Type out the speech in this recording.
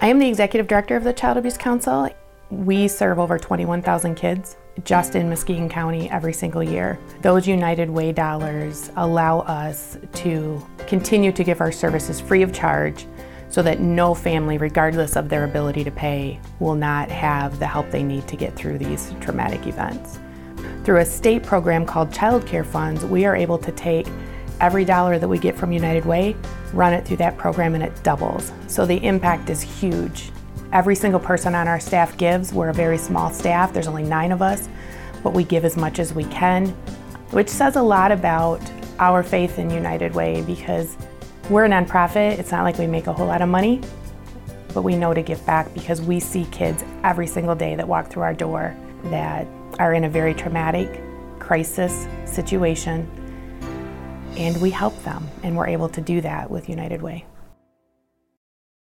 I am the Executive Director of the Child Abuse Council. We serve over 21,000 kids just in Muskegon County every single year. Those United Way dollars allow us to continue to give our services free of charge so that no family, regardless of their ability to pay, will not have the help they need to get through these traumatic events. Through a state program called Child Care Funds, we are able to take every dollar that we get from United Way, run it through that program, and it doubles. So the impact is huge. Every single person on our staff gives. We're a very small staff, there's only 9 of us, but we give as much as we can, which says a lot about our faith in United Way, because we're a nonprofit. It's not like we make a whole lot of money, but we know to give back because we see kids every single day that walk through our door that are in a very traumatic crisis situation, and we help them, and we're able to do that with United Way.